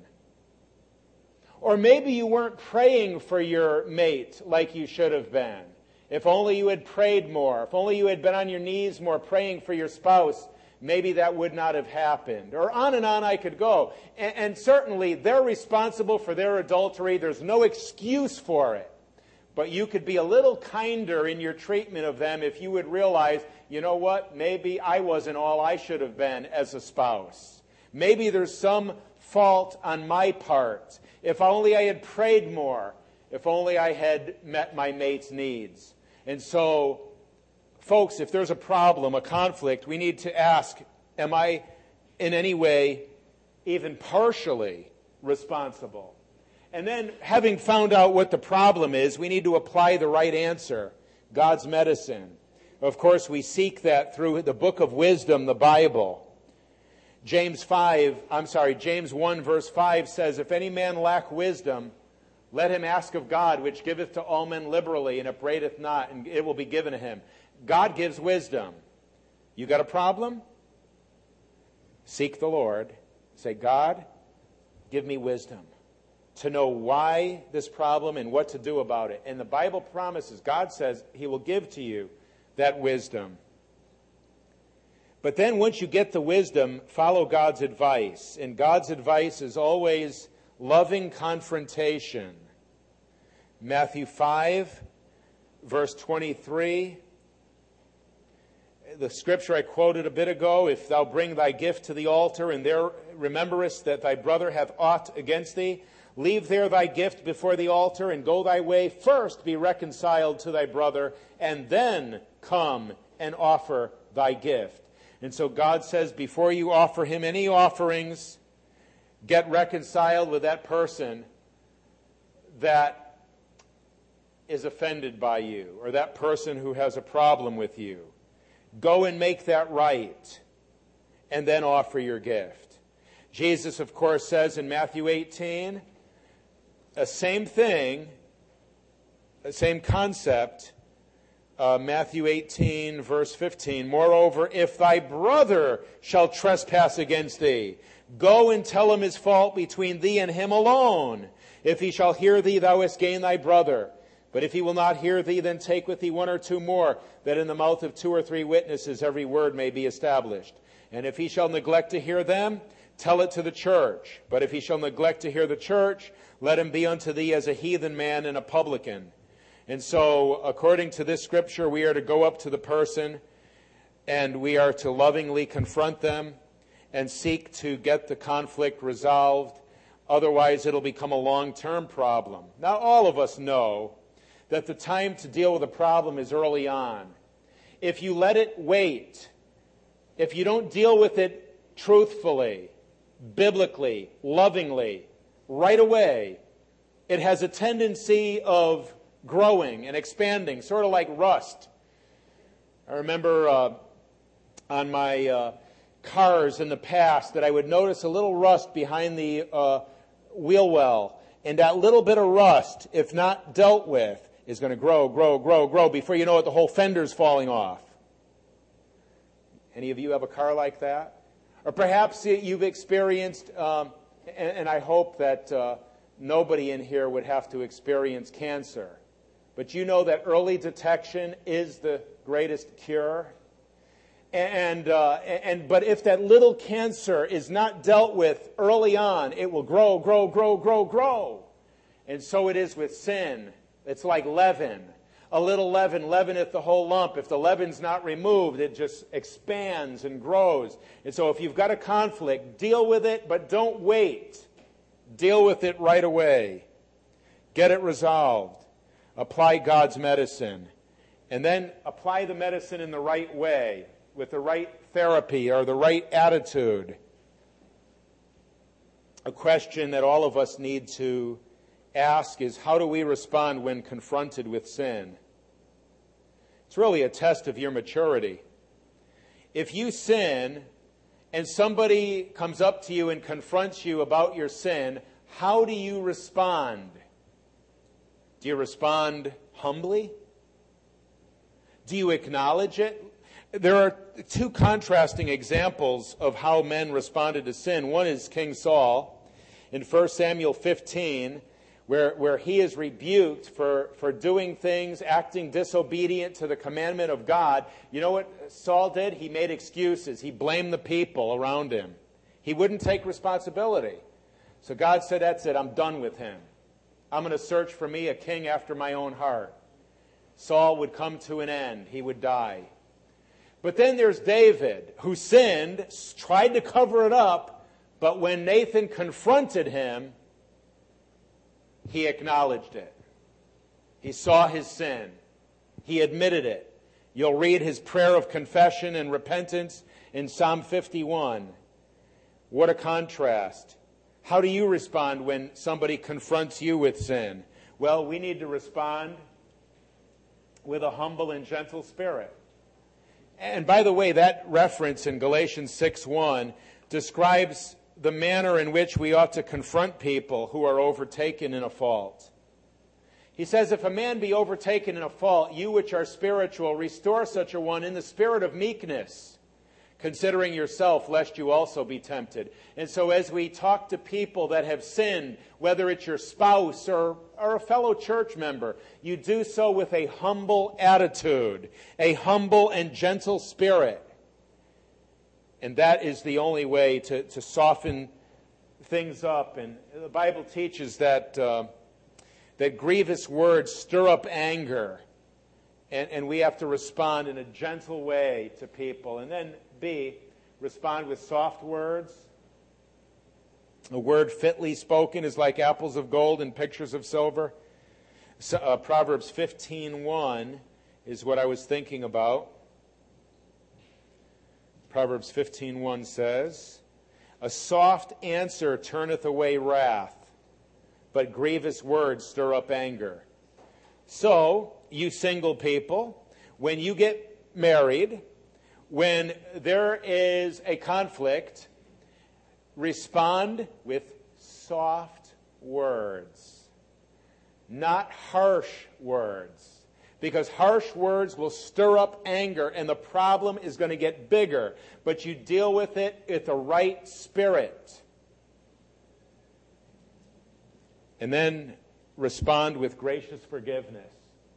Or maybe you weren't praying for your mate like you should have been. If only you had prayed more, if only you had been on your knees more praying for your spouse, maybe that would not have happened. Or on and on I could go. And, and certainly they're responsible for their adultery. There's no excuse for it. But you could be a little kinder in your treatment of them if you would realize, you know what, maybe I wasn't all I should have been as a spouse. Maybe there's some fault on my part. If only I had prayed more. If only I had met my mate's needs. And so, folks, if there's a problem, a conflict, we need to ask, am I in any way even partially responsible? And then, having found out what the problem is, we need to apply the right answer, God's medicine. Of course, we seek that through the book of wisdom, the Bible. James five, I'm sorry, James one verse five says, if any man lack wisdom, let him ask of God, which giveth to all men liberally, and upbraideth not, and it will be given to him. God gives wisdom. You got a problem? Seek the Lord. Say, God, give me wisdom to know why this problem and what to do about it. And the Bible promises, God says, He will give to you that wisdom. But then once you get the wisdom, follow God's advice. And God's advice is always loving confrontation. Matthew five, verse twenty-three. The scripture I quoted a bit ago, if thou bring thy gift to the altar, and there rememberest that thy brother hath aught against thee, leave there thy gift before the altar, and go thy way. First be reconciled to thy brother, and then come and offer thy gift. And so God says, before you offer him any offerings, get reconciled with that person that is offended by you, or that person who has a problem with you. Go and make that right, and then offer your gift. Jesus, of course, says in Matthew eighteen, the same thing, the same concept, uh, Matthew eighteen, verse fifteen. Moreover, if thy brother shall trespass against thee, go and tell him his fault between thee and him alone. If he shall hear thee, thou hast gained thy brother. But if he will not hear thee, then take with thee one or two more, that in the mouth of two or three witnesses every word may be established. And if he shall neglect to hear them, tell it to the church. But if he shall neglect to hear the church, let him be unto thee as a heathen man and a publican. And so, according to this scripture, we are to go up to the person, and we are to lovingly confront them and seek to get the conflict resolved. Otherwise, it'll become a long-term problem. Now, all of us know that the time to deal with a problem is early on. If you let it wait, if you don't deal with it truthfully, biblically, lovingly, right away, it has a tendency of growing and expanding, sort of like rust. I remember uh, on my uh, cars in the past that I would notice a little rust behind the uh, wheel well. And that little bit of rust, if not dealt with, is going to grow, grow, grow, grow. Before you know it, the whole fender's falling off. Any of you have a car like that? Or perhaps you've experienced, um, and, and I hope that uh, nobody in here would have to experience cancer. But you know that early detection is the greatest cure. And, uh, and but if that little cancer is not dealt with early on, it will grow, grow, grow, grow, grow. And so it is with sin. It's like leaven. A little leaven leaveneth the whole lump. If the leaven's not removed, it just expands and grows. And so if you've got a conflict, deal with it, but don't wait. Deal with it right away. Get it resolved. Apply God's medicine. And then apply the medicine in the right way, with the right therapy or the right attitude. A question that all of us need to ask is, how do we respond when confronted with sin? It's really a test of your maturity. If you sin and somebody comes up to you and confronts you about your sin, how do you respond? Do you respond humbly? Do you acknowledge it? There are two contrasting examples of how men responded to sin. One is King Saul in First Samuel fifteen, where, where he is rebuked for, for doing things, acting disobedient to the commandment of God. You know what Saul did? He made excuses. He blamed the people around him. He wouldn't take responsibility. So God said, that's it, I'm done with him. I'm going to search for me a king after my own heart. Saul would come to an end. He would die. But then there's David, who sinned, tried to cover it up, but when Nathan confronted him, he acknowledged it. He saw his sin. He admitted it. You'll read his prayer of confession and repentance in Psalm fifty-one. What a contrast. How do you respond when somebody confronts you with sin? Well, we need to respond with a humble and gentle spirit. And by the way, that reference in Galatians six one describes the manner in which we ought to confront people who are overtaken in a fault. He says, if a man be overtaken in a fault, you which are spiritual, restore such a one in the spirit of meekness, considering yourself, lest you also be tempted. And so as we talk to people that have sinned, whether it's your spouse or, or a fellow church member, you do so with a humble attitude, a humble and gentle spirit. And that is the only way to, to soften things up. And the Bible teaches that, uh, that grievous words stir up anger. And, and we have to respond in a gentle way to people. And then B, respond with soft words. A word fitly spoken is like apples of gold and pictures of silver. So, uh, Proverbs fifteen one is what I was thinking about. Proverbs fifteen one says, a soft answer turneth away wrath, but grievous words stir up anger. So, you single people, when you get married, when there is a conflict, respond with soft words, not harsh words. Because harsh words will stir up anger and the problem is going to get bigger. But you deal with it with the right spirit. And then respond with gracious forgiveness.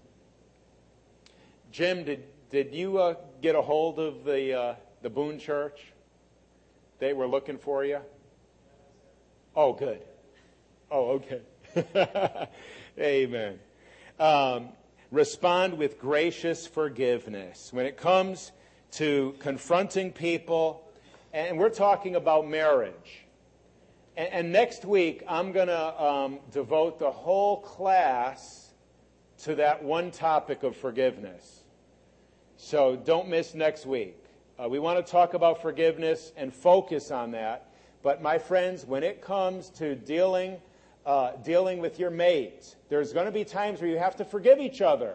Jim, did, did you uh, get a hold of the, uh, the Boone Church? They were looking for you? Oh, good. Oh, okay. Amen. Um, respond with gracious forgiveness. When it comes to confronting people, and we're talking about marriage. And, and next week, I'm going to um, devote the whole class to that one topic of forgiveness. So don't miss next week. Uh, we want to talk about forgiveness and focus on that. But my friends, when it comes to dealing Uh, dealing with your mate, there's going to be times where you have to forgive each other.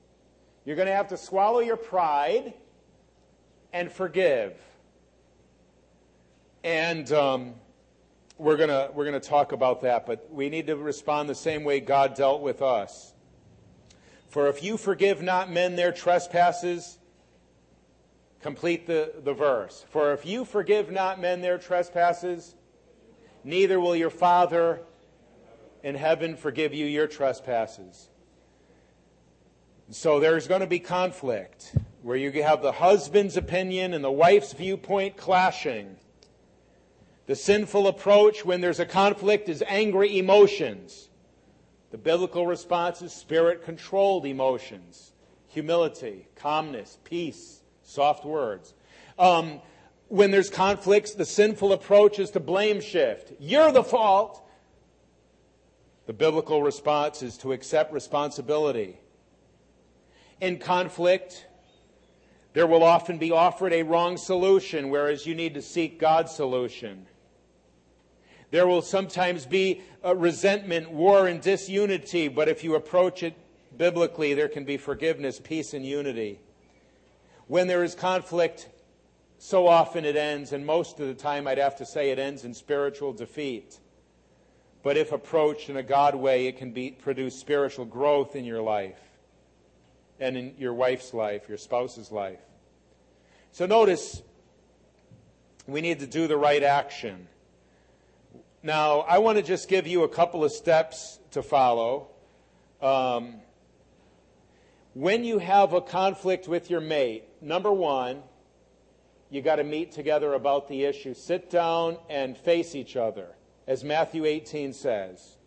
You're going to have to swallow your pride and forgive. And um, we're gonna we're gonna talk about that, but we need to respond the same way God dealt with us. For if you forgive not men their trespasses, complete the, the verse. For if you forgive not men their trespasses, neither will your Father in heaven forgive you your trespasses. So there's going to be conflict where you have the husband's opinion and the wife's viewpoint clashing. The sinful approach when there's a conflict is angry emotions. The biblical response is spirit-controlled emotions, humility, calmness, peace, soft words. Um, when there's conflicts, the sinful approach is to blame shift. You're the fault. The biblical response is to accept responsibility. In conflict, there will often be offered a wrong solution, whereas you need to seek God's solution. There will sometimes be a resentment, war, and disunity, but if you approach it biblically, there can be forgiveness, peace, and unity. When there is conflict, so often it ends, and most of the time I'd have to say it ends in spiritual defeat. But if approached in a God way, it can be, produce spiritual growth in your life and in your wife's life, your spouse's life. So notice, we need to do the right action. Now, I want to just give you a couple of steps to follow. Um, when you have a conflict with your mate, number one, you got to meet together about the issue. Sit down and face each other, as Matthew eighteen says.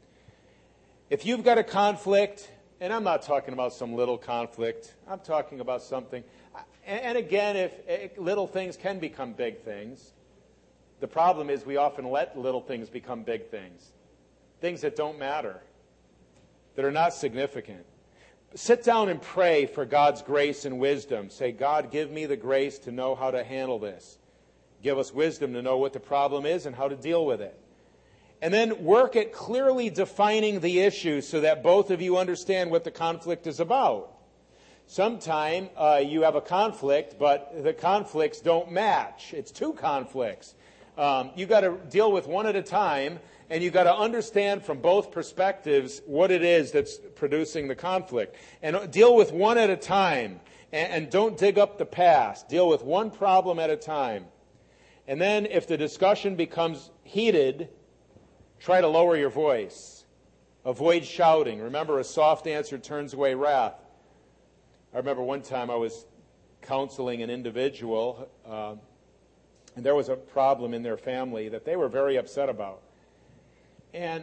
If you've got a conflict, and I'm not talking about some little conflict, I'm talking about something. And again, if, if little things can become big things. The problem is we often let little things become big things. Things that don't matter, that are not significant. Sit down and pray for God's grace and wisdom. Say, God, give me the grace to know how to handle this. Give us wisdom to know what the problem is and how to deal with it. And then work at clearly defining the issue so that both of you understand what the conflict is about. Sometime uh, you have a conflict, but the conflicts don't match. It's two conflicts. Um, you got to deal with one at a time, and you got to understand from both perspectives what it is that's producing the conflict. And deal with one at a time, and, and don't dig up the past. Deal with one problem at a time. And then if the discussion becomes heated, try to lower your voice. Avoid shouting. Remember, a soft answer turns away wrath. I remember one time I was counseling an individual, uh, and there was a problem in their family that they were very upset about. And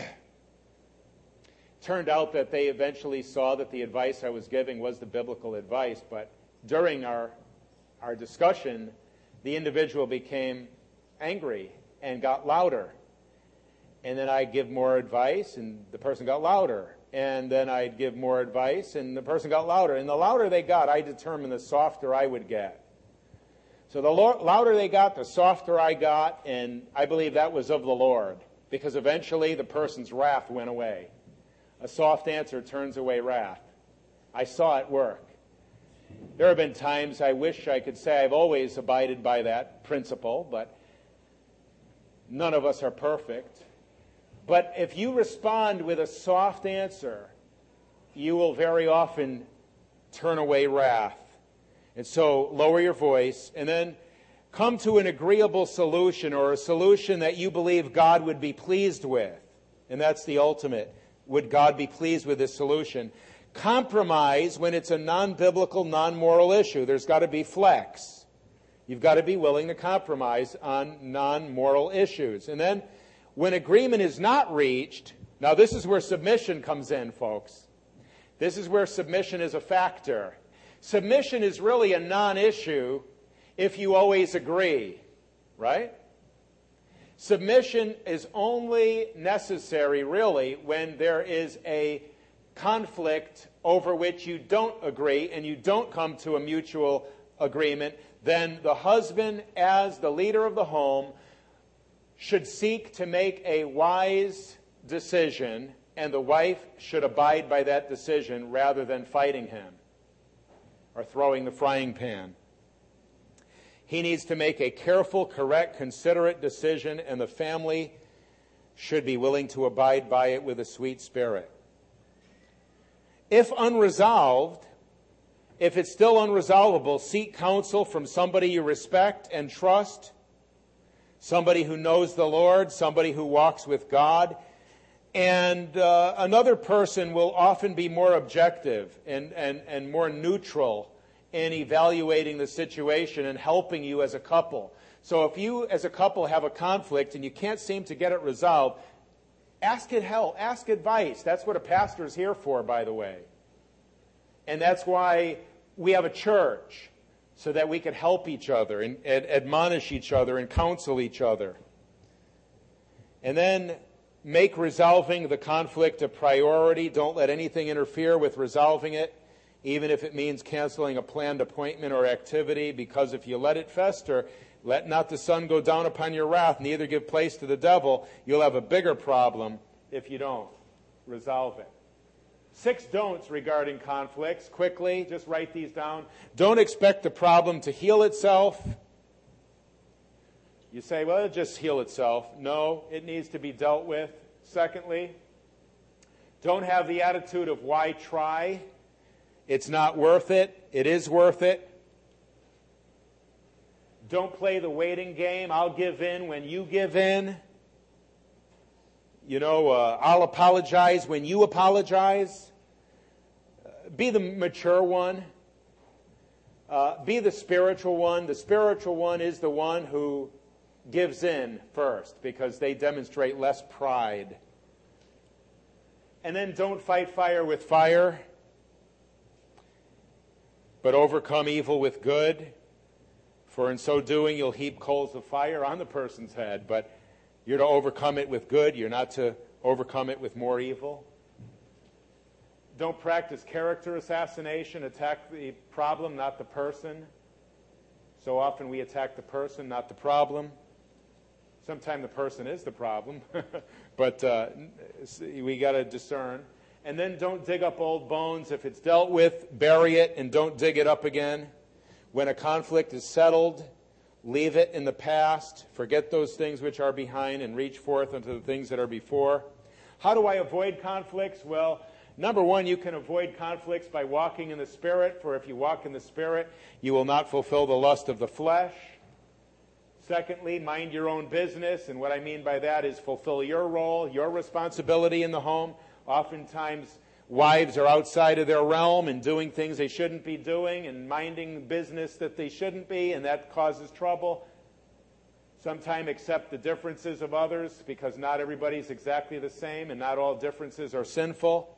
turned out that they eventually saw that the advice I was giving was the biblical advice. But during our our discussion, the individual became angry and got louder. And then I'd give more advice, and the person got louder. And then I'd give more advice, and the person got louder. And the louder they got, I determined the softer I would get. So the louder they got, the softer I got, and I believe that was of the Lord, because eventually the person's wrath went away. A soft answer turns away wrath. I saw it work. There have been times I wish I could say I've always abided by that principle, but none of us are perfect. But if you respond with a soft answer, you will very often turn away wrath. And so lower your voice and then come to an agreeable solution, or a solution that you believe God would be pleased with. And that's the ultimate. Would God be pleased with this solution? Compromise when it's a non-biblical, non-moral issue. There's got to be flex. You've got to be willing to compromise on non-moral issues. And then when agreement is not reached, now this is where submission comes in, folks. This is where submission is a factor. Submission is really a non-issue if you always agree, right? Submission is only necessary, really, when there is a conflict over which you don't agree and you don't come to a mutual agreement. Then the husband, as the leader of the home, should seek to make a wise decision, and the wife should abide by that decision rather than fighting him or throwing the frying pan. He needs to make a careful, correct, considerate decision, and the family should be willing to abide by it with a sweet spirit. If unresolved, if it's still unresolvable, seek counsel from somebody you respect and trust, somebody who knows the Lord, somebody who walks with God. And uh, another person will often be more objective and, and, and more neutral in evaluating the situation and helping you as a couple. So if you as a couple have a conflict and you can't seem to get it resolved, ask it help, ask advice. That's what a pastor is here for, by the way. And that's why we have a church, so that we can help each other and, and admonish each other and counsel each other. And then make resolving the conflict a priority. Don't let anything interfere with resolving it, even if it means canceling a planned appointment or activity, because if you let it fester, let not the sun go down upon your wrath, neither give place to the devil, you'll have a bigger problem if you don't resolve it. Six don'ts regarding conflicts. Quickly, just write these down. Don't expect the problem to heal itself. You say, well, it'll just heal itself. No, it needs to be dealt with. Secondly, don't have the attitude of why try. It's not worth it. It is worth it. Don't play the waiting game. I'll give in when you give in. You know, uh, I'll apologize when you apologize. Uh, be the mature one. Uh, be the spiritual one. The spiritual one is the one who gives in first, because they demonstrate less pride. And then don't fight fire with fire, but overcome evil with good. For in so doing, you'll heap coals of fire on the person's head, but you're to overcome it with good. You're not to overcome it with more evil. Don't practice character assassination. Attack the problem, not the person. So often we attack the person, not the problem. Sometimes the person is the problem, but uh, we got to discern. And then don't dig up old bones. If it's dealt with, bury it and don't dig it up again. When a conflict is settled, leave it in the past. Forget those things which are behind and reach forth unto the things that are before. How do I avoid conflicts? Well, number one, you can avoid conflicts by walking in the Spirit, for if you walk in the Spirit, you will not fulfill the lust of the flesh. Secondly, mind your own business, and what I mean by that is fulfill your role, your responsibility in the home. Oftentimes, wives are outside of their realm and doing things they shouldn't be doing and minding business that they shouldn't be, and that causes trouble. Sometimes accept the differences of others, because not everybody's exactly the same and not all differences are sinful.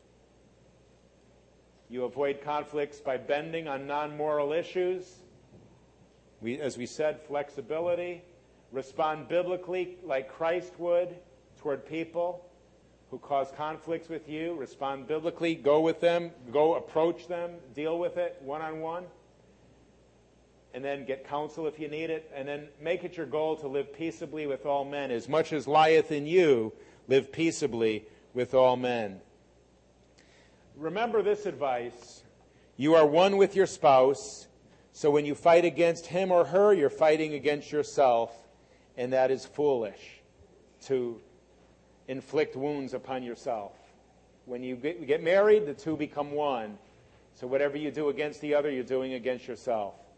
You avoid conflicts by bending on non-moral issues. We, as we said, flexibility. Respond biblically like Christ would toward people who cause conflicts with you. Respond biblically. Go with them. Go approach them. Deal with it one-on-one. And then get counsel if you need it. And then make it your goal to live peaceably with all men. As much as lieth in you, live peaceably with all men. Remember this advice. You are one with your spouse, so when you fight against him or her, you're fighting against yourself, and that is foolish to inflict wounds upon yourself. When you get, get married, the two become one. So whatever you do against the other, you're doing against yourself.